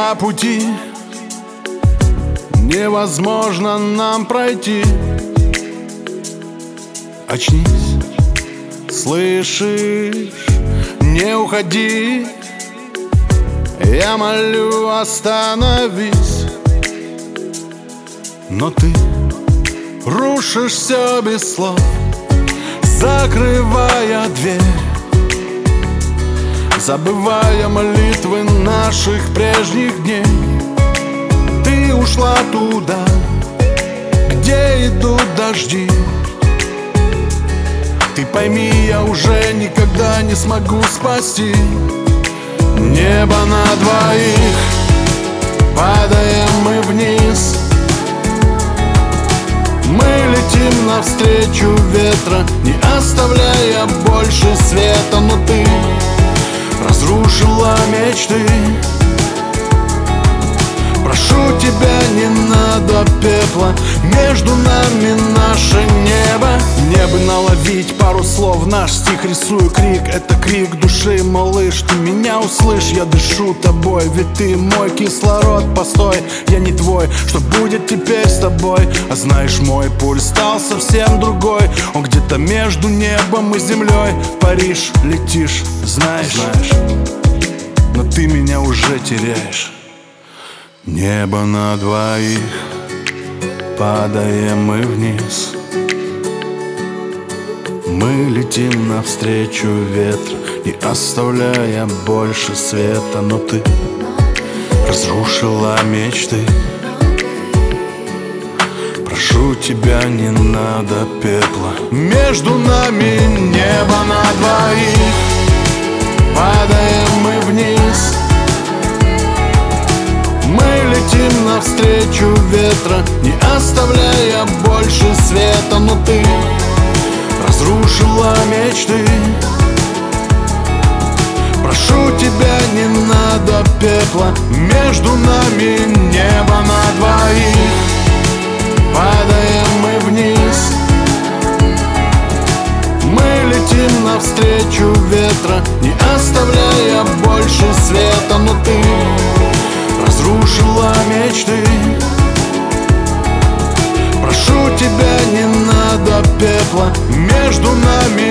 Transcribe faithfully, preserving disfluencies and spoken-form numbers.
тебя пути невозможно нам пройти. Очнись, слышишь, не уходи. Я молю, остановись. Но ты рушишь все без слов, закрывая дверь, забывая молитвы наших прежних дней. Ты ушла туда, где идут дожди. Ты пойми, я уже никогда не смогу спасти небо на двоих. Падаем мы вниз, мы летим навстречу ветра, не оставляя больше света. Но ты разрушила мечты. Прошу тебя, не надо пепла, между нами наше небо. Мне бы наловить пару слов, наш стих рисую крик. Это крик души, малыш, ты меня услышь. Я дышу тобой, ведь ты мой кислород. Постой, я не твой, что будет теперь с тобой? А знаешь, мой пульс стал совсем другой. Он где-то между небом и землей. В Париж летишь, знаешь, знаешь, но ты меня уже теряешь. Небо на двоих, падаем мы вниз, мы летим навстречу ветра, не оставляя больше света. Но ты разрушила мечты. Прошу тебя, не надо пепла, между нами небо на двоих. Падаем мы вниз, мы летим навстречу ветра, не оставляя больше света. Но ты разрушила мечты. Прошу тебя, не надо пепла, между нами небо на двоих. Падаем мы вниз, мы летим навстречу ветра, не оставляя больше света. Но ты разрушила мечты. Прошу тебя, не надо пепла, между нами